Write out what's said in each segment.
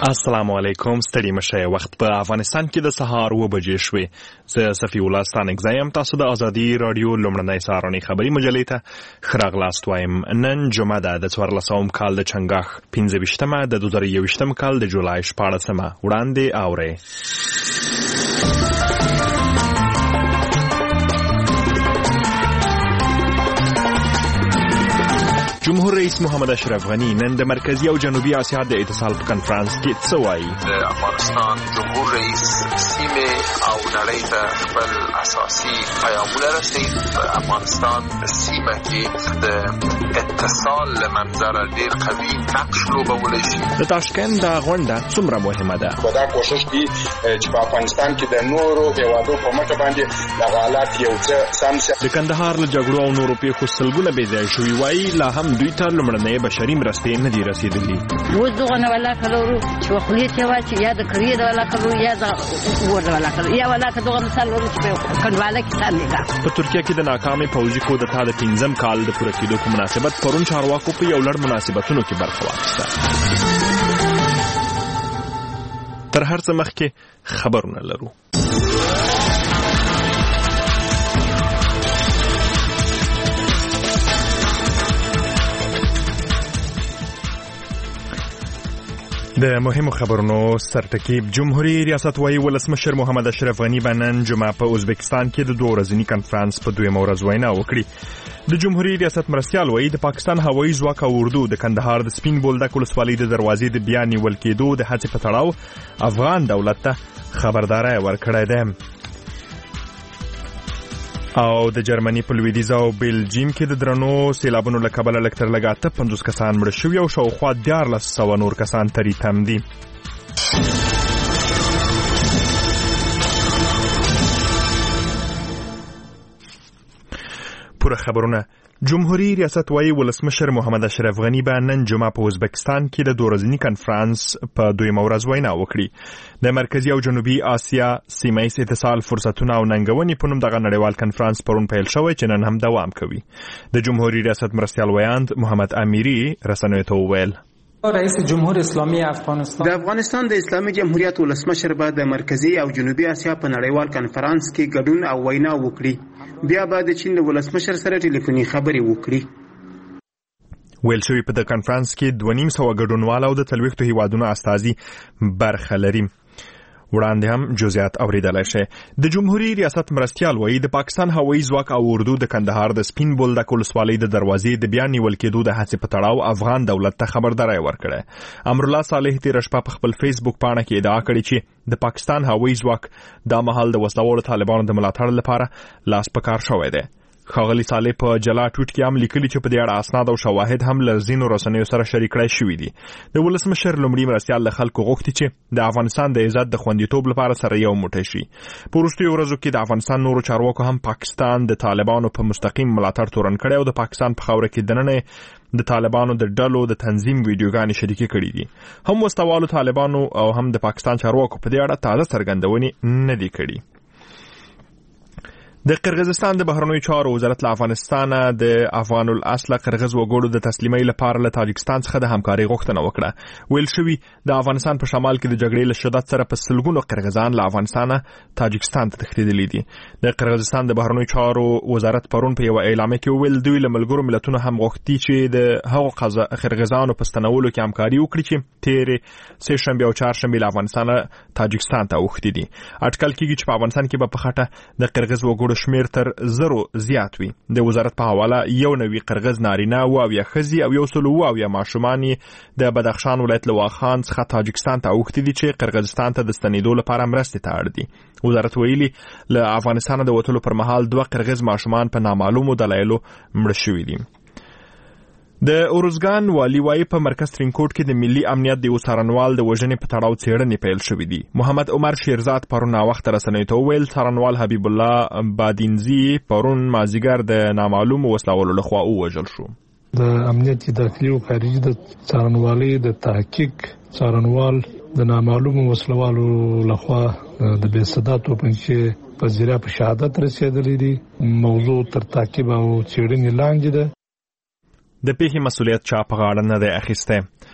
السلام علیکم. ستړي مشه. وخت په افغانستان کې د سهار 9 بجې شوې. زه صفی الله ستانک زایم. تاسو د ازادي رادیو لومړنۍ سهارنۍ خبري مجلې ته ښه راغلاست وایم. نن جمعه ده د 1400 کال د چنګاښ 15مه د 2021 کال د جولای 14مه. وړاندې اورئ. جمهور رئیس محمد اشرف غنی نن د مرکزی او جنوبي اسیا د اتصال په کنفرانس کې څه وایي؟ د افغانستان جمهور رئیس سیمه او نړۍ ته خپل اساسي پیغامونه رسوي. په افغانستان سیمه کې د اتصال له منظره ډیر قوي نقش لوبولی شي. د تاشکند د غونډه څومره مهمه ده؟ دا کوشش دی چې په افغانستان کې د نورو هیوادو په مټ باندې د حالات یو څه سم شي. د کندهار له جګړو او نورو پیښو سلګونه بې ځایه شوي وایي لا هم دوی ته لومړنۍ بشري مرستې نه دي رسېدلي. اوس دغه نه ولا کلو چې خولې ته واچي یا د کریې د ولا کلو یا د ور د ولا کلو یا ولا دغه مثال ورو چې کنواله کې سمې ده. په ترکیه کې د ناکامې پوځي کودتا د 15م کال د پوره کېدو په مناسبت پرون چارواکو په یو لړ مناسبتونو کې برخه واخیسته. تر هر څه مخکې خبرونه لرو. د مهمو خبرونو سرټکیب. جمهوریت ریاست وايي ولسمشر محمد اشرف غنی به نن جمعه په ازبکستان کې د 2 ورځني کنفرانس په 2مه ورځ وینا وکړي. د جمهوریت ریاست مرستیال وايي د پاکستان هوایي ځواک او اردو د کندهار د سپین بولدک ولسوالۍ د دروازې د بیا نیول کېدو د هڅې په تړاو افغان دولت ته خبرداری ورکړی ده. او د جرمني په لویدیځ او بلجیم کې د درنو سیلابونو له کبله لږ تر لږه 50 کسان مړه شوي او شاوخوا 1400 نور کسان تری تم دي. پوره خبرونه. جمهوریت ریاست وايي ولسمشر محمد اشرف غنی به نن جمعه په ازبکستان کې د 2 ورځني کنفرانس په 2مه ورځ وینا وکړي. د مرکزی او جنوبي اسیا سیمه اتصال فرصتونه او ننګونې په نوم دغه نړیوال کنفرانس پرون پیل شوی چې نن هم دوام کوي. د جمهوریت ریاست مرستیال ویاند محمد امیری رسنیو ته وویل رئیس جمهور اسلامی افغانستان د افغانستان د اسلامي جمهوریت ولسمشر به د مرکزی او جنوبي اسیا په نړیوال کنفرانس کې ګډون او وینا وکړي. بیا به د چین د ولسمشر سره ټلیفوني خبرې وکړي. ویل شوی په د کنفرانس کې 250 ګډونوال او د 40 هیوادونو استازي برخه لري. وړاندې هم جزئیات اوریدلای شي. د جمهوریت ریاست مرستیال وايي د پاکستان هوایي ځواک او اردو د کندهار د سپین بولدک ولسوالۍ د دروازې د بیا نیول کېدو د هڅې په تړاو افغان دولت ته خبرداری ورکړه. امرالله صالح تیر شپه په خپل فیسبوک پاڼه کې ادعا کړې چې د پاکستان هوایي ځواک د مهال د وسلوالو طالبانو د ملاتړ لپاره لاس په کار شوی دی. ښاغلي صالح په جلا ټویټ کې هم لیکلي چې په دې اړه اسناد او شواهد هم له ځینو رسنیو سره شریک کړای شوي دي. د ولسمشر لومړي مرستیال له خلکو غوښتي چې د افغانستان د عزت د خوندیتوب لپاره سره یو موټی شي. په وروستیو ورځو کې د افغانستان نورو چارواکو هم پاکستان د طالبانو په مستقیم ملاتړ تورن کړی او د پاکستان په خاوره کې دننه د طالبانو د ډلو د تنظیم ویډیوګانې شریکې کړي دي. هم وسوالو طالبانو او هم د پاکستان چارواکو په دې اړه تازه څرګندونې نه دي کړي. د قرغیزستان د بهرنیو چارو وزارت له افغانستان د افغان الاصل قرغیز وګړو د تسلیمۍ لپاره له تاجکستان څخه د همکارۍ غوښتنه وکړه. ویل شوی د افغانستان په شمال کې د جګړې له شدت سره په سلګونو قرغیزان له افغانستان تاجکستان ته تښتېدلي دي. د قرغیزستان د بهرنیو چارو وزارت پرون په یو اعلامیه کې ویل دوی له ملګرو ملتونو هم غوښتي چې د هغو قرغیزانو په ستنولو کې همکاري وکړي چې تېرې سه شنبه او چهارشنبه له افغانستان تاجکستان ته اوښتي دي. اټکل کېږي چې په افغانستان کې به په خټه د قرغیز وګړو شمیر تر 0 زیات وي. د وزارت په حواله 91 قرغیز نارینه او 10 ښځې او 102 ماشومان د بدخشان ولایت له واخان څخه تاجکستان ته اوښتي دي چې قرغیزستان ته د ستنېدو لپاره مرستې ته اړ دي. وزارت ویلي له افغانستان د وتلو پر مهال 2 قرغیز ماشومان په نامعلومو دلایلو مړه شوي دي. د اورزګان والی وايي په مرکز ترینکوټ کې د ملي امنیت د یو څارنوال د وژنې په تړاو څېړنې پیل شوې دي. محمد عمر شیرزاد پرون ناوخته رسنیو ته وویل څارنوال حبیب الله بادینزي پرون مازدیګر د نامعلومو وسلوالو لخوا ووژل شو. د امنیت داخلي او خارجي د څارنوالۍ د تحقیق څارنوال د نامعلومو وسلوالو لخوا د بې صدا توپنچې په ذریعه په شهادت رسېدلې دي. موضوع تر تعقیب او څېړنې لاندې ده. د پیښې مسؤلیت چا په غاړه نه دی اخیستی.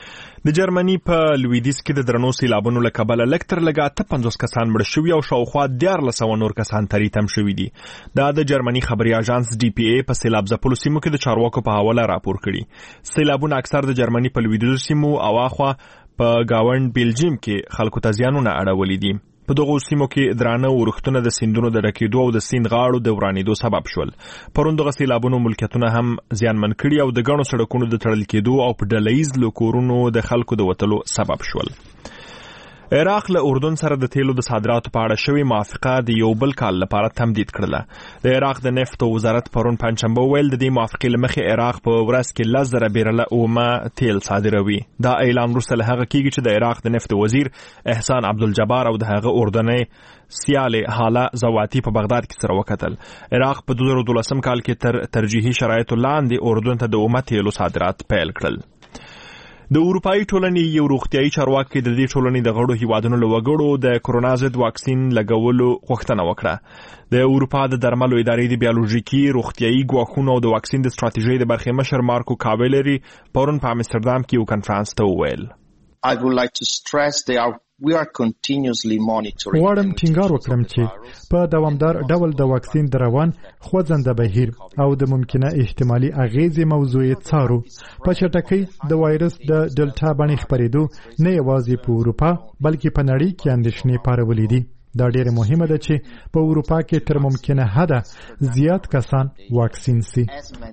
د جرمني په لویدیځ کې د درنو سیلابونو له کبله لکتر لګا 50 کسان مړ شوي او شاوخوا 1400 نور کسان تریتم شوي دي. دا د جرمني خبري اژانس DPA په سیلاب ځپلو سیمو کې د چارواکو په حواله راپور کړي. سیلابونه اکثر د جرمني په لویدیځو سیمو او اخوا په گاوند بیلجیم کې خلکو ته زیانونه اړولي دي. په دغو سیمو کې درانه ورښتونه د سیندونو د ډکېدو او د سیند غاړو د ورانېدو سبب شول. پرون دغه سیلابونو ملکیتونه هم زیانمن کړي او د ګڼو سړکونو د تړل کېدو او په ډله ییز له کورونو د خلکو د وتلو سبب شول. عراق له اردن سره د تیلو د صادراتو په اړه شوی موافقه د یو بل کال لپاره تمدید کړله. د عراق د نفت وزارت پرون پنځشنبه ویل د دې موافقې له مخې عراق په ورځ کې 10,000 بیرله اومه تیل صادروي. دا اعلان وروسته له هغه کېږي چې د عراق د نفت وزیر احسان عبدالجبار او د هغه اردني سیال حاله زواتی په بغداد کې سره وکتل. عراق په 2012 کال کې تر ترجیحي شرایطو لاندې اردن ته د اومه تیلو صادرات پیل کړل. د اروپאי ټولنې یو روغتیايي چارواکي د دې ټولنې د غړو هیوادونو له وګړو د کرونا ضد واکسین لګولو غوښتنه وکړه. د اروپا د درملو ادارې د بیولوژیکي روغتیايي ګواښونو او د واکسین د ستراتیژۍ د برخې مشر مارکو کاویلری پرون په امستردام کې یو کنفرانس ته وویل. I would like to stress we are continuously monitoring. غواړم ټینګار وکړم چې په دوامدار ډول د واکسین د روان خوځنده بهیر او د ممکنه احتمالي اغیزې موضوع څارو. په چټکۍ د وایرس د ډلټا باندې خپرېدو نه یوازې په اروپا بلکې په نړۍ کې اندېښنې پارولې دي. دا ډېر مهمه ده چې په اروپا کې تر ممکنه حده زیات کسان واکسین سي.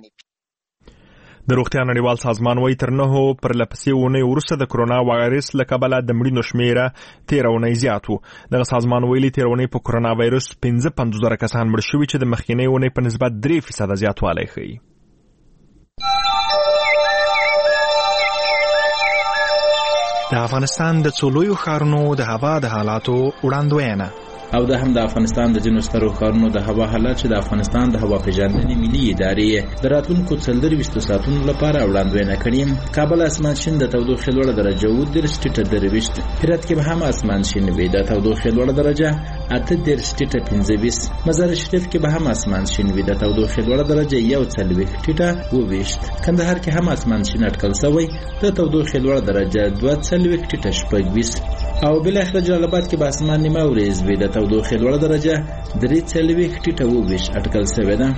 د روغتیا نړیوال سازمان وايي تر 9 پر لپسې ونې وروسته د کرونا وایرس له کبله د مړینو شمیره 13 ونې زیات وو. دغه سازمان ویلي 13 ونې په کرونا وایرس 55,000 کسان مړ شوي چې د مخکینۍ ونې په نسبت 3% زیاتوالی ښیي. د افغانستان د څو لویو ښارونو د هوا د حالاتو وړاندوینه او د هم د افغانستان د ځینو سترو ښارونو د هوا حالات چې د افغانستان د هوا پیژندنې ملي ادارې د راتلونکو 24 ساعتونو لپاره وړاندوینه کړې. کابل اسمان شین د تودوخې لوړه درجه 23 هرات کې به هم اسمان شین وي د تودوخې لوړه درجه 28 مزار شریف کې به هم اسمان شین وي د تودوخې لوړه درجه 21 کندهار کې هم اسمان شین اټکل شوی د تودوخې لوړه درجه 22 او بل اخر جلال آباد کې به اسمان نیمه ورځ وي د تودوخې لوړه درجه 23 اټکل شوی ده.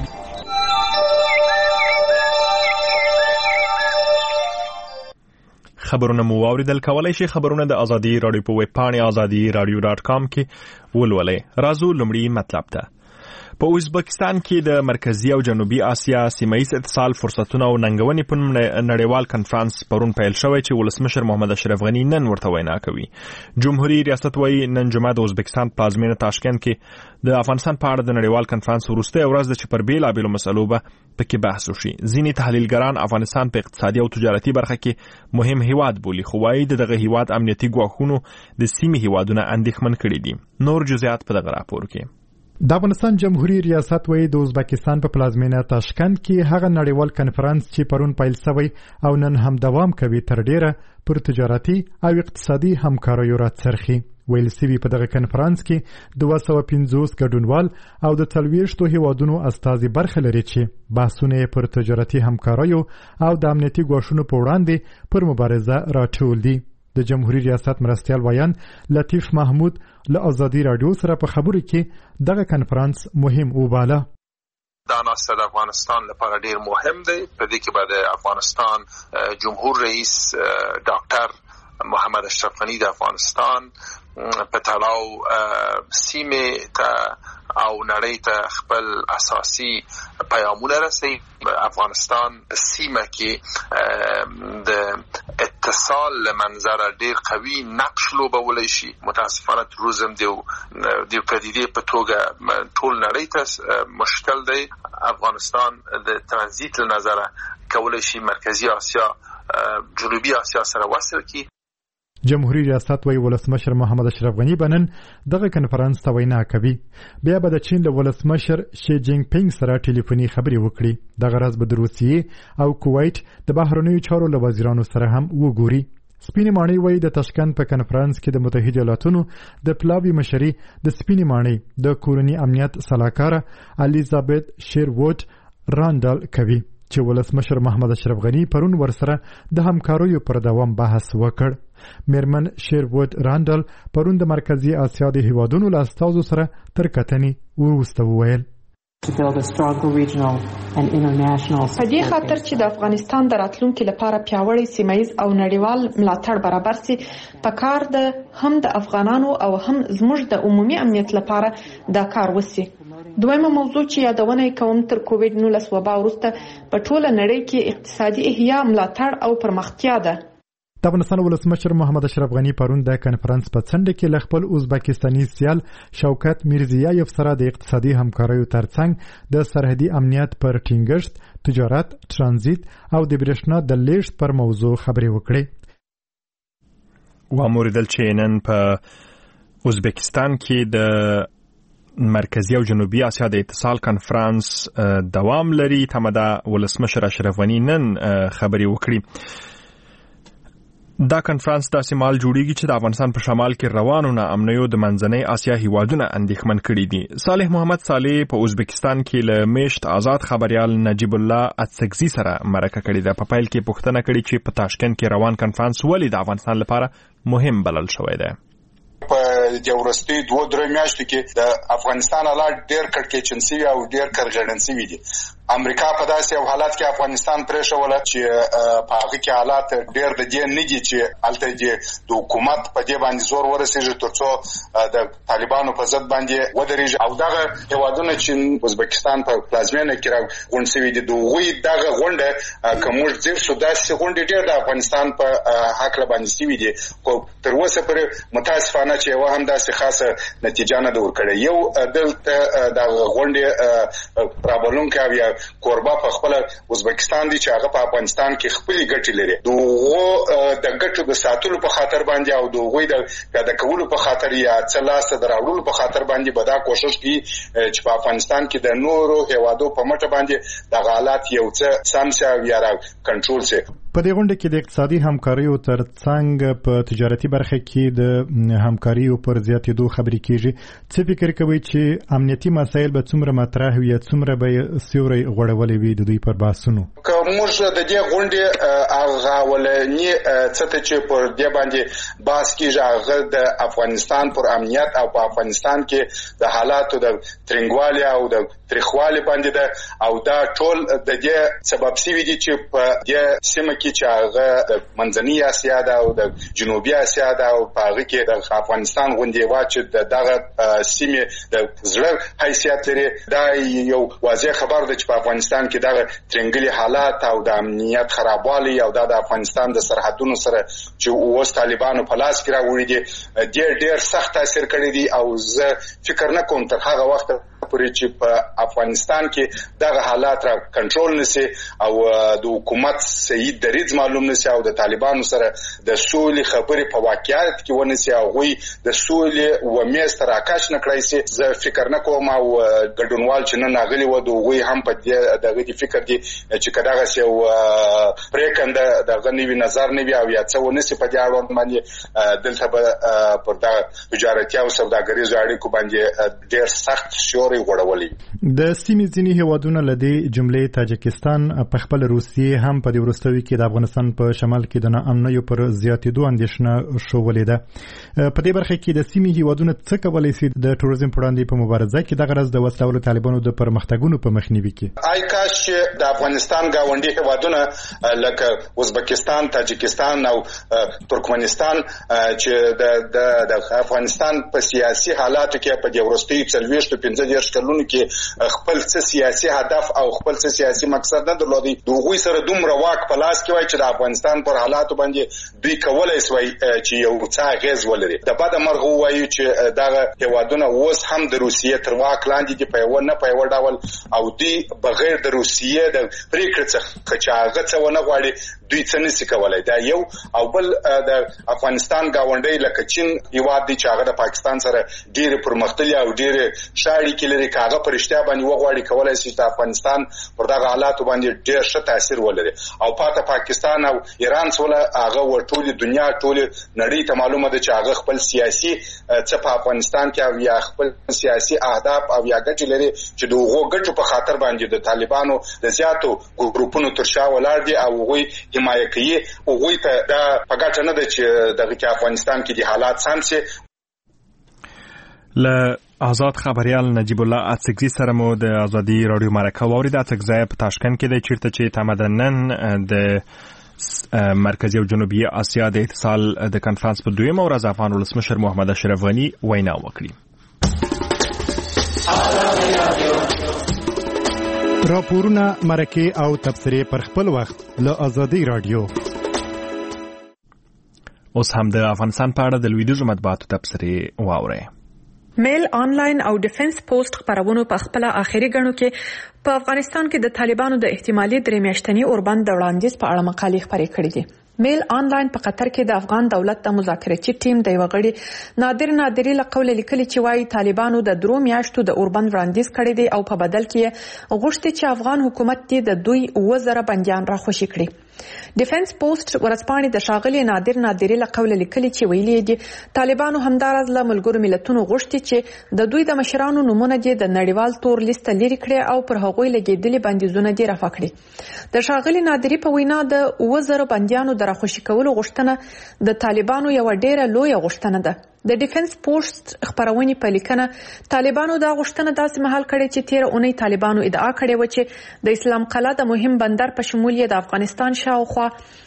خبرونه مو واوریدل. کولای شي خبرونه د ازادي رادیو په ویب پاڼه azadi.radio.com کې ولولئ. راځو لومړی مطلب ته. په ازبکستان کې د مرکزی او جنوبي اسیا سیمه‌ایز اتصال فرصتونه او ننګونې په نړیوال کنفرانس پرون پیل شوی چې ولسمشر محمد اشرف غنی نن ورته وینا کوي. جمهوریت ریاست وايي نن جمعه د ازبکستان پلازمینه تاشکند کې د افغانستان په اړه د نړیوال کنفرانس وروسته ورځ د چې پر بیلابېلو مسلو به پکې بحث وشي. ځینې تحلیلګران افغانستان په اقتصادي او تجارتي برخه کې مهم هیواد بولي، خو وايي دغه هیواد امنیتي ګواښونو د سیمې هیوادونه اندېښمن کړي دي. نور جزئیات په دغه راپور کې. د افغانستان جمهوریت ریاست وايي د ازبکستان په پلازمینه تاشکند کې هغه نړیوال کنفرانس چې پرون پیل شوی او نن هم دوام کوي تر ډیره پر تجارتي او اقتصادي همکاریو راڅرخي. ویل سوي په دغه کنفرانس کې 250 ګډونوال او د 40 هیوادونو استازي برخه لري چې بحثونه پر تجارتي همکاریو او د امنیتي ګواښونو په وړاندې پر مبارزه راټول دي. د جمهوریت ریاست مرستیال ویان لطیف محمود له ازادي رادیو سره په خبرو کې دغه کنفرانس مهم وباله. دا عناصر د افغانستان لپاره ډیر مهم دی. په دې کې به د افغانستان جمهور رئیس ډاکټر محمد اشرف غنی د افغانستان په تړاو سیمه ته او نړۍ ته خپل اساسي پیغامونه رسوي. افغانستان سیمه کې د اتصال منظر ډیر قوي نقش لوبولی شي. متاسفانه تروریزم دیو پدیده په توګه ټول نړۍ ته مشکل دی. افغانستان د ترانزیت له نظره کولی شي مرکزی آسیا جنوبي آسیا سره وصل کی. جمهوریت ریاست وايي ولسمشر محمد اشرف غنی بنن دغه کنفرانس ته وینا کوي. بیا به د چین له ولسمشر شي جینګ پینګ سره ټلیفوني خبرې وکړي. دغه راز به د روسیې او کویت د بهرنیو چارو له وزیرانو سره هم وګوري. سپینې ماڼۍ وايي د تاشکند په کنفرانس کې د متحده ایالاتونو د پلاوي مشري د سپینې ماڼۍ د کورنی امنیت صلاحکار الیزابت شیروود راندال کوي. چې ولسمشر محمد اشرف غنی پرون ورسره د همکاریو پر دوام بحث وکړ. میرمن شیروود راندل پرون د مرکزی اسیا د هیوادونو له استازو سره تر کتنې وروسته وویل په دې خاطر چې د افغانستان د راتلونکي لپاره پیاوړی سیمایي او نړیوال ملاتړ برابر سي، پکار ده هم د افغانانو او هم زموږ د عمومي امنیت لپاره دا کار وسی. دویمه موضوع چې یادونه کوم تر کووډ-19 وبا وروسته په ټوله نړۍ کې اقتصادي احیا ملاتړ او پرمختیا ده. د افغانستان ولسمشر محمد اشرف غنی پرون د کنفرانس په څنډه کې ل خپل ازبکستاني سیال شوکت میرزیایف سره د اقتصادي همکاریو ترڅنګ د سرحدي امنیت پر ټینګښت، تجارت، ترانزیت او د برېښنا د لیږد پر موضوع خبرې وکړې. واموریدل چې نن په ازبکستان کې د مرکزی او جنوبي اسیا د اتصال کنفرانس دوام لري. تمدا ولسمشر اشرف غنی نن خبرې وکړي. دا کنفرانس داسې مال جوړیږي چې د افغانستان په شمال کې روانو ناامنیو د منځنۍ اسیا هیوادونه اندېښمن کړي دي. صالح محمد صالح په ازبکستان کې له میشت آزاد خبريال نجیب الله اتسکزي سره مرکه کړې ده. په پیل کې پوښتنه کړې چې په تاشکند کې روان کنفرانس ولې د افغانستان لپاره مهم بلل شوی دی. په د ورستي 2-3 میاشتو کې د افغانستان حالات ډېر کړکېچن شوي او ډېر کړغړن شوي دي. امریکا په داسې یو حالت کې افغانستان پرېښوله چې په هغه کې حالات ډېر د دې نه دي چې هلته د حکومت په دې باندې زور ورسېږي تر څو د طالبانو په ضد باندې ودرېږي. او دغه هېوادونه چې ازبکستان په پلازمینه کې راغونډ شوي دي، د هغوی دغه غونډه که موږ ځیر شو داسې غونډې ډېر د افغانستان په هکله باندې شوي دي، خو تر اوسه پورې متاسفانه چې یوه هم داسې خاصه نتیجه نه ده ورکړې. یو دلته دغه غونډې رابلونکی او یا کوربه په خپل ازبکستان دي چې هغه په افغانستان کې خپلې ګټې لري. دغه د ګټو د ساتلو په خاطر باندې او دغه د پیاده کولو په خاطر یا څه لاسته دراوړلو په خاطر باندې به دا کوشش کوي چې په افغانستان کې د نورو هیوادو په مټه باندې د حالات یو څه سم شي او یا کنټرول شي. په دې غونډه کې د اقتصادي همکاریو ترڅنګ په تجارتي برخه کې د همکاریو پر زیاتېدو خبرې کیږي. څه فکر کوي چې امنیتي مسایل به څومره مطرح وي، څومره به سیوري غوړولې وي د دوی پر بحثونو؟ که موږ د دې غونډې هغه ولني څه ته چې پر دې باندې بحث کیږي هغه د افغانستان پر امنیت او په افغانستان کې د حالاتو د ترنګوالي او د تاریخوالي باندې ده او دا ټول د دې سبب شوی دي چې په دې سیمه کې چې هغه د منځنۍ اسیا ده او د جنوبي اسیا ده او په هغه کې د افغانستان غونډې واچ دغه سیمه د زړه حیثیت لري. دا یو واضح خبر ده چې په افغانستان کې دغه ترنګلي حالات او د امنیت خرابوالی او د افغانستان د سرحدونو سره چې اوس طالبانو په لاس کې راوړي دي ډېر سخت تاثیر کړی دی. او زه فکر نه کوم تر هغه وخت پورې چې په افغانستان کې دغه حالات را کنټرول نشي او د حکومت صحیح دریځ معلوم نشي او د طالبانو سره د سولې خبرې په واقعیت کې ونشي او غوي د سولې و میز تر آکاش نه کړی شي. زه فکر نه کوم او ګډونوال چې نن راغلي و د غوي هم په دغه فکر دي چې کداغه شی او پریکنده دغه نوی نظر نه وي او یا څه ونشي په دې اړه باندې دلته پر د تجارتي او سوداګریزو اړیکو باندې ډېر سخت شوري غوړولې. د سیمې ځینې هیوادونه لدې جملې تاجکستان په خپل روسیې هم په دې وروستیو کې د افغانستان په شمال کې د ناامنیو پر زیاتېدو اندېښنه شوولې ده. په دې برخه کې د سیمې هیوادونه څه کولی شي د ټوریزم پر وړاندې په مبارزه کې دغه راز د وسلوالو طالبانو د پرمختګونو په مخنیوي کې؟ آی کاش د افغانستان گاونډي هیوادونه لکه ازبکستان، تاجکستان او ترکمنستان چې د افغانستان په سیاسي حالاتو کې په دې وروستیو 40-50 کلونو کې خپل څه سیاسي هدف او خپل څه سیاسي مقصد نه درلودي. دوی سره دومره واک په لاس کې وای چې د افغانستان پر حالاتو باندې دوی کولای شوی چې یو څه اغیز ولري. د بعد مرغ وایي چې دغه هیوادونه اوس هم د روسیې تر واک لاندې دي په یو نه په یو ډول او دوی بغیر د روسیې د پریکړې څخه چې هغه څه ونه غواړي دوی څه نشي کولای. دا یو او بل د افغانستان گاونډي لکه چین هیواد دی چې هغه د پاکستان سره ډېر پرمختللي او ډېر شاړې کې لري کاغه پرشتیا باندې وغواړي کولای شي چې افغانستان پر دغه حالات باندې ډېر ښه تاثیر ولري او پاته پاکستان او ایران سره هغه ورټولي دنیا ټولي نړۍ ته معلومه ده چې هغه خپل سیاسي څه په افغانستان کې او یا خپل سیاسي اهداف او یا ګټې لري چې د هغو ګټو په خاطر باندې د طالبانو د زیاتو ګروپونو تر شا ولاړ دي او هغوی حمایه کوي هغوی ته دا په ګټه نه ده چې دغه افغانستان کې د حالات سم شي. له آزاد خبریال نجیب الله اڅکزي سره مو د ازادي رادیو مرکه واورید. اڅکزي په تاشکند کې د چیرته چې تمدنن د مرکزی او جنوبي اسیا د اتصال د کنفرانس په دویمه ورځ افغان ولسمشر محمد اشرف غنی وینا وکړه. راپورونه مرکه او تبصره پر خپل وخت له ازادي رادیو. اوس هم د افغانستان په اړه د لویدیځو مطبوعاتو تبصره واورئ. میل آنلاین او ډیفنس پوسټ خبرونو په خپل آخري غنو کې په افغانستان کې د طالبانو د احتمالي درې میاشتنی اوربند د وړاندیز په اړه مقالې خپرې کړې دي. میل آنلاین په قطر کې د افغان دولت د مذاکراتي ټیم د یو غړي نادری له قوله لیکلي چې وايي طالبانو د 3 میاشتو د اوربند وړاندیز کړی دی او په بدل کې غوښتي چې افغان حکومت دې د دوی 2000 بنديان راخوشي کړي. ډیفنس پوسټ ورځپاڼې د شاغلي نادری له قوله لیکلي چې ویلي دي طالبانو همدارز له ملګرو ملتونو غوښتي چې د دوی د مشرانو نمونه دي د نړیوال تور لیست لري کړي او پر هغوی لګیدلي بندیزونه دي رافع کړي. د شاغلي نادری په وینا د 2000 بنديانو د راخوشي کولو غوښتنه د طالبانو یو ډیره لوی غوښتنه ده. د ډیفنس پوسټ خبرونه په لیکنه طالبانو دا غوښتنه داسې مهال کړې چې 13 اونۍ طالبانو ادعا کړې و چې د اسلام قلعه د مهم بندر په شمول یې د افغانستان شاوخوا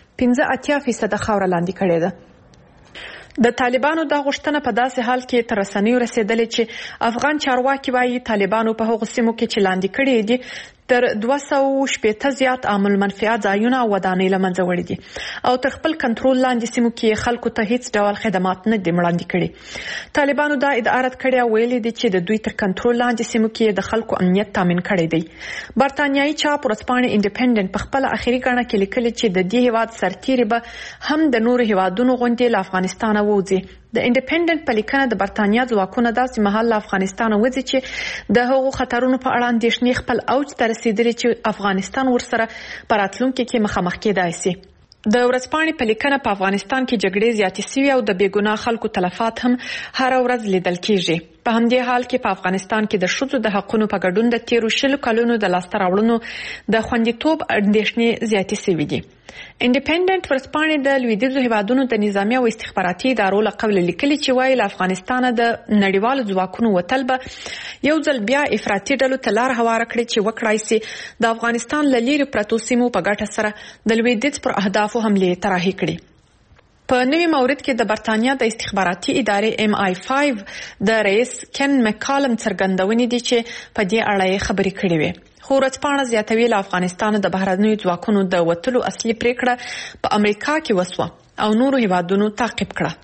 15% خاور لاندې کړې ده. د طالبانو دا غوښتنه په داسې حال کې تر رسنیو رسیدلې چې افغان چارواکي وايي طالبانو په هغو سیمو کې چې لاندې کړې دي تر 260 زیات عامل منفعت ځایونه او ودانۍ لمنځه وړي دي او تر خپل کنټرول لاندې سیمو کې خلکو ته هیڅ ډول خدمات نه دي وړاندې کړي. طالبانو دا ادعا رد کړې او ویلي دي چې د دوی تر کنټرول لاندې سیمو کې د خلکو امنیت تامین کړی دی. برتانیایي چاپ ورځپاڼه انډیپندنت په خپل اخري غاڼه کې لیکلي چې د دې هیواد سرتیري به هم د نورو هیوادونو غونډې له افغانستان ووځي. د انډیپندنت په لیکنه د برتانیا ځواکونه داسې مهال له افغانستان وځي چې د هغو خطرونو په اړه اندېښنې خپل اوج ته رسیدلي چې افغانستان ورسره په راتلونکي کې مخامخ کېدای شي. د ورځپاڼې په لیکنه په افغانستان کې جګړې زیاتې شوې او د بېګناه خلکو تلفات هم هر ورځ لیدل کېږي. په همدې حال کې په افغانستان کې د ښځو د حقونو په ګډون د 13 کلونو د لاسته راوړنو د خوندیتوب اندېښنې زیاتې شوې دي. انډیپندنت ورځپاڼې د لویدیځو هیوادونو د نظامی او استخباراتي ادارو له قوله لیکلي چې وايي له افغانستان د نړیوالو ځواکونو وتل به یو ځل بیا افراطي ډلو ته لار هواره کړي چې وکړای شي د افغانستان له لرې پرتو سیمو په ګټه سره د لویدیځ پر اهدافو حملې طرحې کړي. په نوي مورد کې د برتانیا د استخباراتي ادارې MI5 د رئیس کن مکالم څرګندونې دي چې په دې اړه خبرې کړې وي. خو ورځپاڼه زیاتوي له افغانستان د بهرنیو ځواکونو د وتلو اصلي پریکړه په امریکا کې وسوه او نورو هیوادونو تعقیب کړه.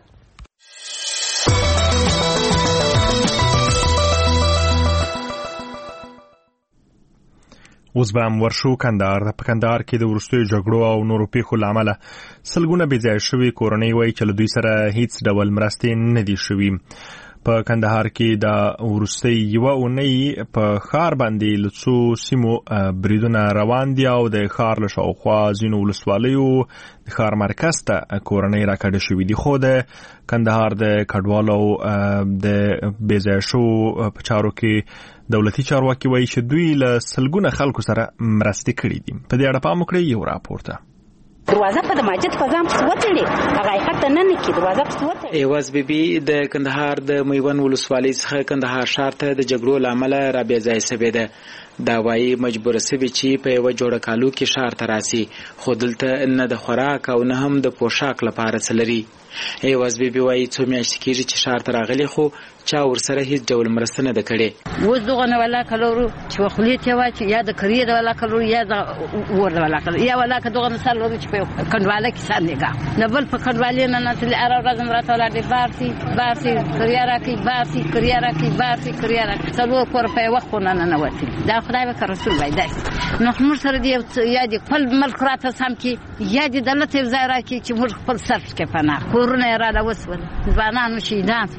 اوس به هم ورشو کندهار. په کندهار کې د وروستیو جګړو او نورو پیښو له امله سلګونه بېځایه شوي کورنۍ وایي چې له دوی سره هیڅ ډول مرستې نه دي شوي. په کندهار کې د وروستۍ یوه اونۍ په ښار باندې له څو سیمو بریدونه روان دي او د ښار له شاوخوا ځینو ولسوالیو د ښار مرکز ته کورنۍ راکډه شوي دي. خو د کندهار د کډوالو د بېځایه شوو په چارو کې دولتي چارواکي وایي چې دوی له سلګونه خلکو سره مرستې کړي دي. په دې اړه پام وکړئ یو راپور ته. دروازه په مسجد فضا په وتړي هغه حقیقت نه نکي دروازه په وتړي. ایواز بیبي د کندهار د میوند ولسوالۍ څخه کندهار ښار ته د جګړو لامل را بېځایه شوې ده. دا وایي مجبور شوي چې په یو جوړه کالو کې ښار ته راسي خو دلته نه د خوراک او نه هم د پوشاک لپاره څه لري. ایواز بیبي وایي څو میاشتې کېږي چې ښار ته راغلي خو چا ورسره هیڅ ډول مرسته نه ده کړې. اوس دغه نه ولا کلورو چې خولې ته واچي یا د کریه د ولا کلورو یا د ور د ولا کلورو یا ولا که دغه مثال ورو چې په کندواله کې سانېګا نه بل په کندواله نه نسل اره ورځ مرته ولادي بارسي کریه راکې بارسي کریه راکې بارسي کریه راکې څلور کور په وخت نه وتی دا خدای به رسول وای دای نو موږ سره دی یا د خپل ملک راته سم کې یا د دولت ځای راکې چې موږ خپل صرف کې پناه کورونه را لوسول ځوانانو شهیدان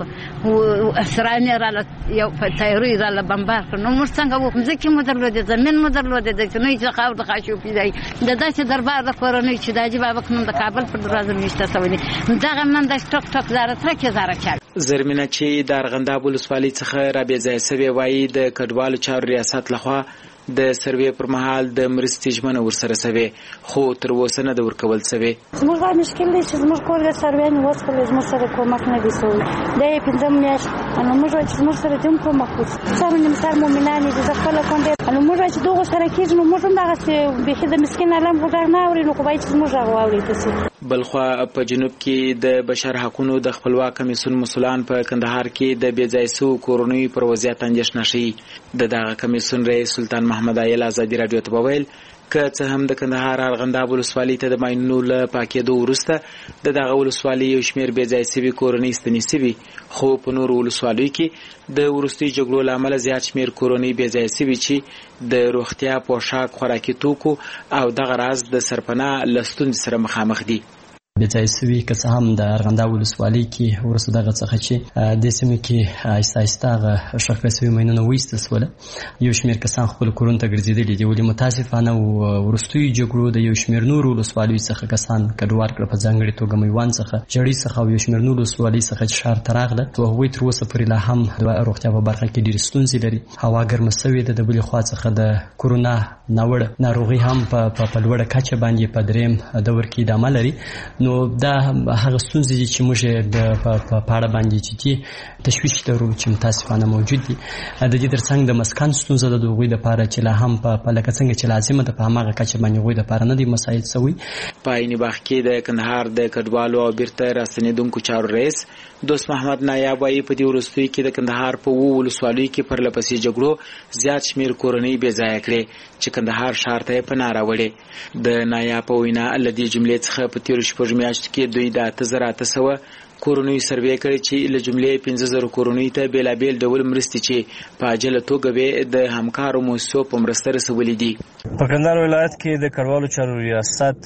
او اسرائیل را یو تایری را بمبار نو موږ څنګه وو ځکه مو درلودې زمين مو درلودې د نوې ځخاو د خاشو پیدای د داسې دربار د کورونی چې د حاجی بابا کوم د کابل پر دروازه نشته سوي دغه نن د ټک ټک زاره تر کې زاره چا زرمینه چې د ارغنداب ولسوالۍ څخه را بې ځای سوي وایي د کډوالو چارو ریاست لخوا د سروې پر مهال د مرستې ژمنه ورسره سوي خو تر اوسه نه د ورکول سوي زموږ دا مشکل دی چې زموږ کور د سروې نه وسول زموږ سره کومک نه دی سوی دا یې پنځم میاشت نو موږ چې زموږ سره دیم کومک وکړو څنګه مثال مؤمنان دي د خپل کونډې نو موږ چې دوه سره کېږي نو موږ هم دغه چې به د مسکین علم غوډه نه اوري نو کوی چې موږ غواړو تاسو بلخوا په جنوب کې د بشر حقوقو د خپلواک کمیسیون مسولان په کندهار کې د بې ځای سو کورونی پر وضعیت اندېښنه شي د دغه کمیسیون رئیس سلطان محمد عایل ازادي رادیو ته وویل که څه هم د کندهار ارغنداب ولسوالۍ ته د ماینونو له پاکېدو وروسته د دغه ولسوالۍ یو شمېر بې ځای سوي کورنۍ ستنې سوي خو په نورو ولسوالیو کې د وروستیو جګړو له امله زیات شمېر کورنۍ بې ځای سوي چې د روغتیا پوشاک خوراکي توکو او دغه راز د سرپناه له ستونزې سره مخامخ دي بې ځای سوي که څه هم د ارغنداب ولسوالۍ کې وروسته دغه څخه چې د سیمې کې آهسته آهسته هغه ښخ کړل سوي ماینونه وایستل سول یو شمېر کسان خپل کورونو ته ګرځېدلي دي ولې متاسفانه وروستیو جګړو د یو شمېر نورو ولسوالیو څخه کسان کډوال کړل په ځانګړې توګه میوند څخه ژړۍ څخه او یو شمېر نورو ولسوالۍ څخه چې ښار ته راغله نو هغوی تر اوسه پورې لا هم د روغتیا په برخه کې ډېرې ستونزې لري هوا ګرمه سوې ده د بلې خوا څخه د کورونا ناوړه ناروغي هم په لوړه کچه باندې په درېیم دور کې ادامه لري نو دا هغه ستونزې چې موږ د پاړه باندې چې تشویش لرو چې متاسفانه موجود دي د دې ترڅنګ د مسکن ستونزه د دوی لپاره چې لا هم په لکه څنګه چې لازمه ده په هغه کچه باندې غوي لپاره نه دي مساعد سوي په عین وخت کې د کندهار د کډوالو او بیرته راستنیدونکو چارو رئیس دوست محمد نایاب وايي په دې وروستیو کې د کندهار په ولسوالیو کې پر لپسې جګړو زیات شمیر کورنۍ بې ځای کړې چې کندهار ښار ته پناه راوړې د نایاب په وینا لدی جملې څخه په تیر شپږ میاشتو کې دوی د 8800 کورونی سروې کړي چې له جملې 15000 کورونی ته بیلابیل ډول مرستې چې په اجل توګه به د همکارو موسسو په مرسته رسولې دي په کندهار ولایت کې د کډوالو چارو ریاست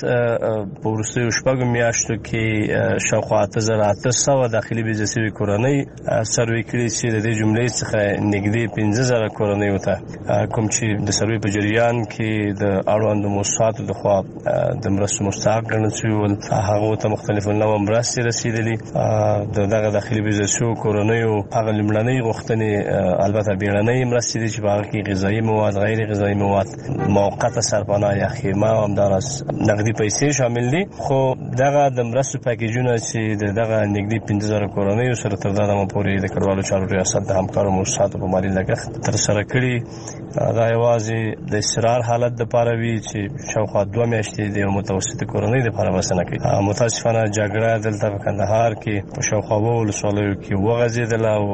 په وروستیو شپږو میاشتو کې شاوخوا 8800 داخلي بې ځای سوي کورنۍ سروې کړي چې د دې جملې څخه نږدې 15000 کورنۍ وته کوم چې د سروې په جریان کې د اړوندو موسساتو د خوا د مرستو مستحق ګڼل شوي ول هغو ته مختلفو نوع مرستې رسېدلي دغه داخلي بې ځای سوو کورنیو هغه لومړنۍ غوښتنې البته بیړنۍ مرستې دي چې په هغه کې غذایي مواد غیر غذایي مواد موقته سرپناه یا خیمه او همداراز نقدي پیسې شامل دي خو دغه د مرستو پاکیجونه چې دغه نږدې 15000 کورنیو سره تر دغه پورې د کډوالو چارو ریاست د همکارو موسساتو په مالي لګښت تر سره کړي دا یوازې د استقرار حالت لپاره وي چې شاوخوا 2 میاشتې د متوسط کورنۍ لپاره بسنه کوي متاسفانه جګړه دلته په کندهار کې په شاوخوا ولسوالیو کې وغځېدله او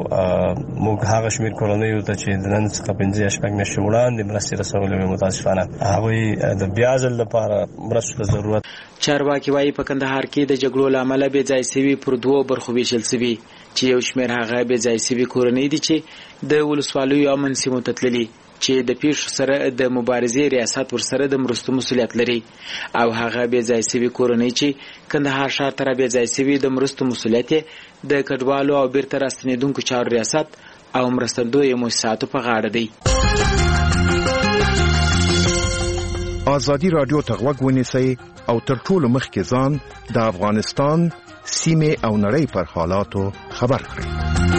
موږ هغه شمېر کورنیو ته چې د نن څخه 15 شپږ میاشتې وړاندې مرستې رسولې وې متاسفانه هغوی د بیا ځل لپاره مرستو ته ضرورت چارواکي وايي په کندهار کې د جګړو له امله بې ځای سوي پر دوو برخو ویشل سوي چې یو شمېر هغه بې ځای سوي کورنۍ دي چې د ولسوالیو امن سیمو ته تللي چې د پیښو سره د مبارزې ریاست ورسره د مرستو مسولیت لري او هغه بې ځای سوي کورنۍ چې کندهار ښار ته بې ځای سوي د مرستو مسولیت د کډوالو او بیرته راستنیدونکو چارو ریاست او مرستندویو مؤسساتو په غاړه دی آزادی رادیو ته غوږ ونیسئ او تر ټولو مخکې ځان د افغانستان سیمې او نړۍ پر حالاتو خبر کړئ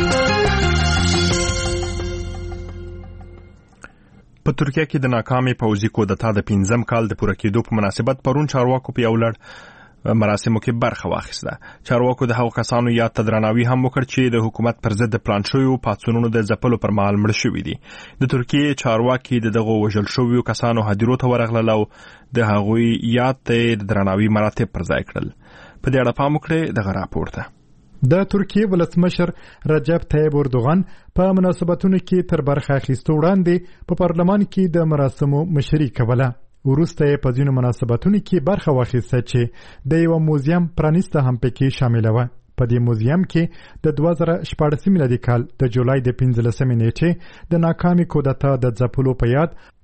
په ترکیه کې د ناکامې پوځي کودتا د 5م کال د پوره کېدو په مناسبت پرون چارواکو په یو لړ مراسمو کې برخه واخیسته. چارواکو د هغو کسانو یاد ته درناوي هم وکړ چې د حکومت پر ضد د پلان شویو پاڅونونو د ځپلو پر مهال مړه شوي دي. د ترکیې چارواکي دغه وژل شویو کسانو هدیرو ته ورغلل او د هغوی یاد ته د درناوي مراتب پر ځای کړل. په دې اړه پام وکړئ دغه راپور ته. د ترکیې ولسمشر رجب طیب اردوغان په مناسبتونو کې تر برخه اخیستو وړاندې په پارلمان کې د مراسمو مشري کوله. وروسته یې په ځینو مناسبتونو کې برخه واخیسته چې د یو موزیم پرانیسته هم پکې شامل و. په دې موزیم کې د 2014 میلادي کال د جولای د 15 نیټې د ناکامې کودتا د ځپلو په یاد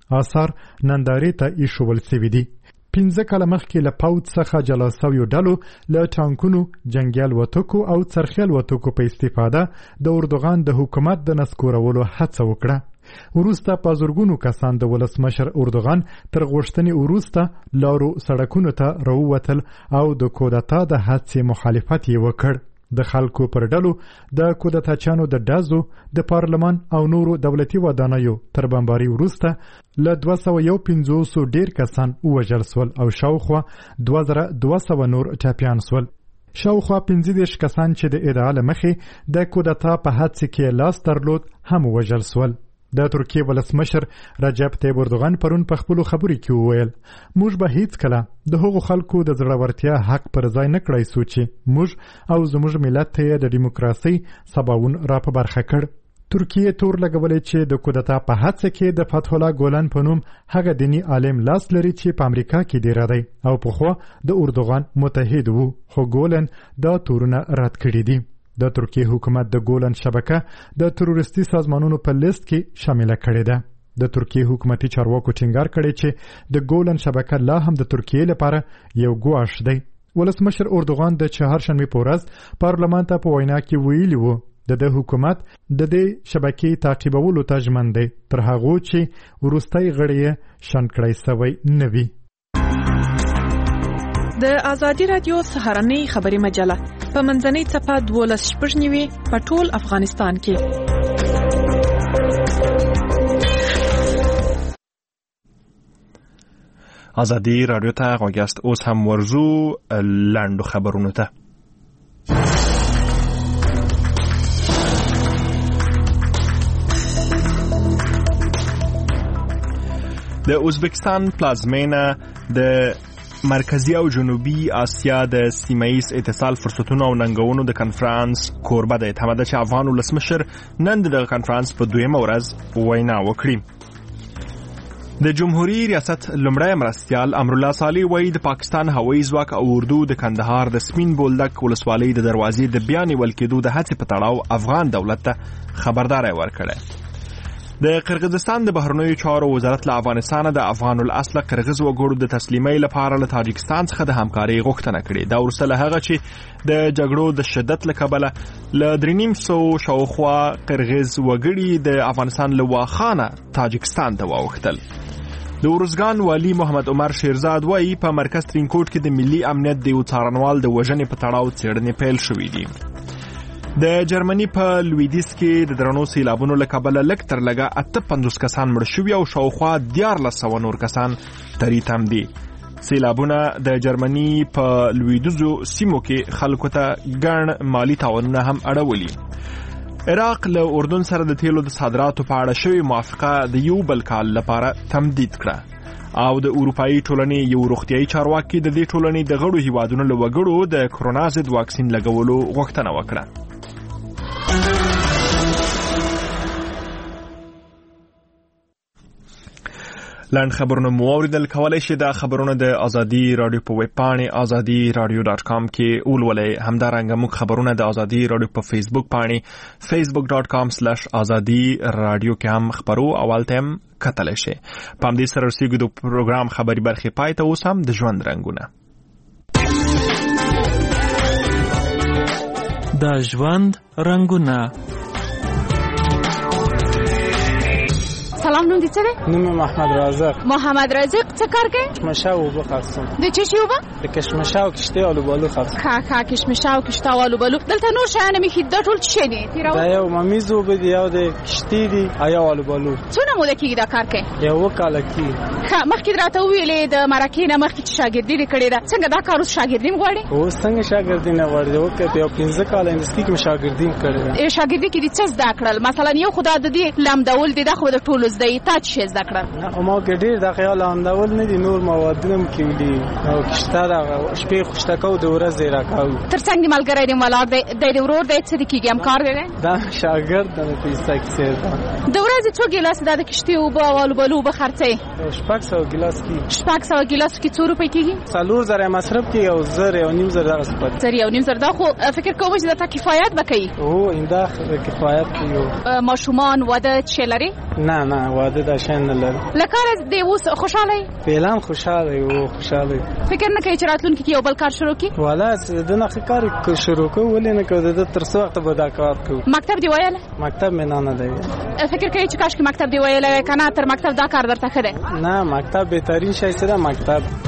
آثار نندارې ته ایښول سوي دي. 15 کاله مخکې له پوځ څخه جلا سویو ډلو له ټانکونو، جنګي الوتکو او څرخي الوتکو په استفاده د اردوغان د حکومت د نسکورولو هڅه وکړه. وروسته په زرګونو کسان د ولسمشر اردوغان تر غوښتنې وروسته لارو سړکونو ته راووتل او د کودتا د هڅې مخالفت یې وکړ. د خلکو پر ډلو د کودتاچانو د ډزو د پارلمان او نورو دولتي ودانیو تر بمباري وروسته له 250 ډیر کسان ووژل سول او شاوخوا 2200 نور ټپیان سول. شاوخوا 15 کسان چې د ادعا له مخې د کودتا په هڅه کې لاس درلود هم ووژل سول. د ترکیه ولسمشر رجب طیب اردوغان پرون په خپلو خبرو کې وویل موږ به هیڅ کله د هغو خلکو د زړورتیا حق پر ځای نه کړای سو چې موږ او زموږ ملت ته د دیموکراسي سباوون را په برخه کړ. ترکیه تور لګولې چې د کودتا په هڅه کې د فتح الله ګولن په نوم هغه دینی عالم لاس لري چې په امریکا کې ډیر دی او پخوا د اردوغان متحد وو، خو ګولن دا تورونه رد کړي دي. د ترکیه حکومت د ګولن شبکه د تروریستي سازمانونو په لیست کې شامل کړي ده. د ترکیه حکومتي چارواکو ټینګار کړي چې د ګولن شبکه لا هم د ترکیه لپاره یو ګواښ دی. ولسمشر اردوغان د چهارشنبه په ورځ پارلمان ته په وینا کې ویلي وو د حکومت د دې شبکې تعقیبولو ته ژمن دی تر هغه چې وروستۍ غړي شن کړی سوی نه وي. د آزادي رادیو سهارنۍ خبري مجله په منځنۍ څپه 12:09 په ټول افغانستان کې. آزادي رادیو ته غوږیاست. اوس هم ورزو لاندو خبرونو ته. د ازبکستان پلازمینه د مرکزی او جنوبي آسیا د سیمه‌ایز اتصال فرصتونو او ننګونو د کنفرانس کوربه د اعتماد چې افغان ولسمشر نن د کنفرانس په دویمه ورځ وینا وکړي. د جمهوریت ریاست لمړی مرستیال امرالله صالح وایي د پاکستان هوایي ځواک او اردو د کندهار د سپین بولدک ولسوالۍ د دروازې د بیا نیول کېدو د هڅې په تړاو افغان دولت ته خبرداری ورکړه. د قرغیزستان د بهرنیو چارو وزارت له افغانستان د افغان الاصل قرغیز وګړو د تسلیمۍ لپاره له تاجکستان څخه د همکارۍ غوښتنه کړې. دا وروسته له هغه چې د جګړو د شدت له کبله له 350 شاوخوا قرغیز وګړي د افغانستان له واخانه تاجکستان ته واوښتل. د ارزګان والی محمد عمر شیرزاد وایي په مرکز ترینکوټ کې د ملي امنیت د یو څارنوال د وژنې په تړاو څېړنې پیل شوې دي. د جرمني په لویدیځ کې د درنو سیلابونو له کبله لږ تر لږه 58 کسان مړ شوي او شاوخوا 1400 نور کسان تری تم دي. سیلابونه د جرمني په لویدیځو سیمو کې خلکو ته ګڼ مالی تاوانونه هم اړولي. عراق له اردن سره د تیلو د صادراتو په اړه شوې موافقه د یو بل کال لپاره تمدید کړه او د اروپایي ټولنې یو روغتیايي چارواکي د دې ټولنې د غړو هیوادونو له وګړو د کرونا ضد واکسین لګولو غوښتنه وکړه. لاند خبرونه مو اوریدل. کولای شئ دا خبرونه د آزادي رادیو په ویب پاڼې azadi.radio.com کې ولولئ. همدارنګه موږ خبرونه د آزادي رادیو په فیسبوک پاڼې facebook.com/azadi.radio کې هم خبرو اولته هم کتلی شئ. په همدې سره رسیږو د پروګرام خبري برخې پای ته. اوس هم د ژوند رنګونه. د ژوند رنګونه. سلام، نوم دې څه دی؟ نوم محمد رازق. محمد رازق څه کار کوي؟ کشمشه او اوبه خرڅوم. د څه شي اوبه؟ د کشمشه او کشته آلوبالو خرڅوم. ښه کشمشه او کشته آلوبالو. دلته نور شیان مې دا ټول څه دي؟ دا یو ممیز اوبه دي، یو د کشتې دي، یا آلوبالو. څونه موده کېږي دا کار کوي؟ یو کال کېږي. ښه، مخکې راته وویلې د مرکې نه مخکې چې شاګردي دې کړې ده، څنګه دا کار اوس شاګردي غواړي؟ اوس څنګه شاګردي نه غواړي؟ وکړه یو 15 کال انډستری کې شاګردي کړې ده. شاګردي کې دې څه زده کړل؟ مثلا یو خدا د دې لمدول دي، دا خو د ټولو زده تا څه زده کړل؟ ما کې ډېر د خیال لمدول نه دي، نور موادونه کې دي او کشته دا شپې خوشته کو د ورځې راکاو. تر څنګه ملګری دې ملار د ورور د څه د کېږي همکار دی؟ دا شاګرد د پیسې کې د ورځې څو ګیلاس د کشتې اوبه او آلوبالو اوبه خرڅوي؟ 600 ګیلاس کې 600 ګیلاس کې څو روپۍ کېږي؟ 4000 مصرف کې او 1000 دغه سپت 1000 دا خو فکر کوم چې دا کفایت وکړي. او انده کفایت کوي. ماشومان واده چې لري؟ نه نه واده دا شین نه لري. لکه د اوس خوشاله فعلا خوشاله یو خوشاله. فکر نه کوي چې راتلونکي کې یو بل کار شروع کی؟ والا د نه کار شروع کو ولې نه کو د تر څو وخت به دا کار کو. مکتب دی ویل؟ مکتب مې نه دی. فکر کوي چې کاش کې مکتب دی ویل کنه تر مکتب دا کار درته خده؟ نه مکتب بهترین شی څه ده مکتب.